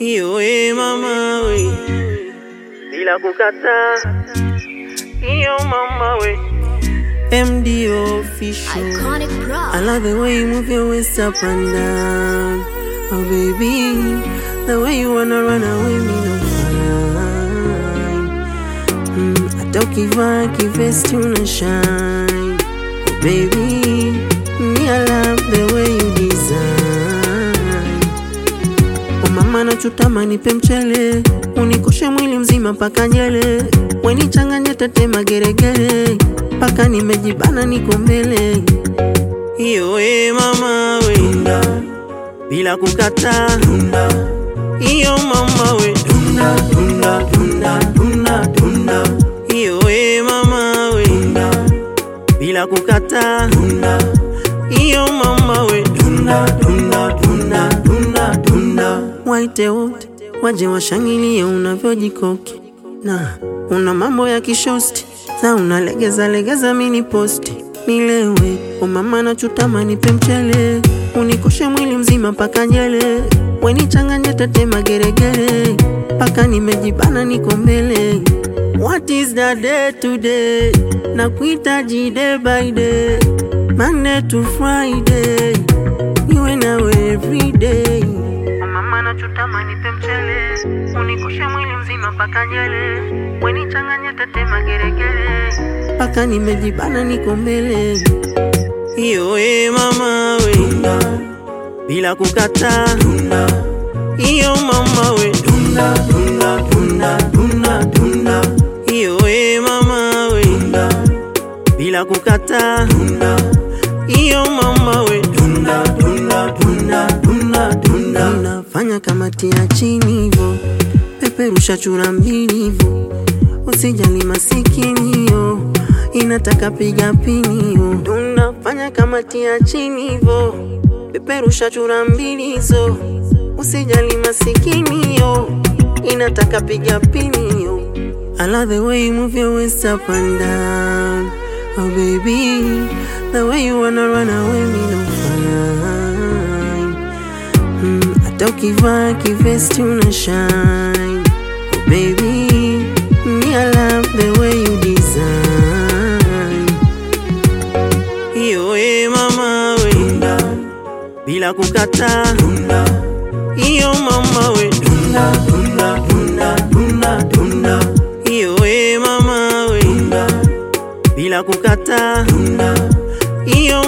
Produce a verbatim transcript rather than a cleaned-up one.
Iyo we mama we, bila kukata. Iyo mama we, M D official. Iconic Pro. I love the way you move your waist up and down. Oh baby, the way you wanna run away me no fine. mm, Atokiva kivest una shine. Oh baby, me I love the way you design. Oh mama na chutama nipe mchele, unikoshe mwili mzima paka nyele. Weni changanya tete mageregere, paka nimejibana niko mbele. Iyo we mama we, dunda, bila kukata. Dunda, iyo mama we, dunda, dunda, dunda, dunda, dunda. Iyo we mama we, dunda, bila kukata. Dunda, iyo mama we, dunda, dunda, dunda, dunda, dunda. Waite wote waje washangilie unavyojikoki, na una mambo ya kishosti, na unalegeza legeza mini posti. Nilewe, o mama na chutama nipe mchele, unikoshe mwili mzima paka nyele. Weni changanya tete mageregere, paka nimejibana niko mbele. What is the day today? Na kuitaji day by day, Monday to Friday, niwe nawe every day. O mama na chutama nipe mchele, unikoshe mwili mzima paka nyele. Weni changanya tete mageregere, paka nimejibana niko mbele. Iyo we mama we, dunda, bila kukata. Dunda, iyo mama we, dunda, dunda, dunda, dunda, dunda. Iyo we mama we, dunda, bila kukata. Dunda, iyo mama we, dunda, dunda, dunda, dunda, dunda. Unafanya kama tia chini hivo, peperusha chura mbili hivo. Usijali masikini yo, inataka piga pini yo. Dunda, fanya kama tia chini hivo, peperusha chura mbili hizo. Usijali masikini yo, inataka piga pini yo. I love the way you move your waist up and down. Oh baby, the way you wanna run away me no fine. mm, Atokiva kivest una shine. Oh baby, me I love the way you design. Iyo we mama we, dunda, bila kukata. Dunda, iyo mama we, dunda, dunda, dunda, dunda, dunda. Iyo we mama we, dunda, bila kukata. Dunda, iyo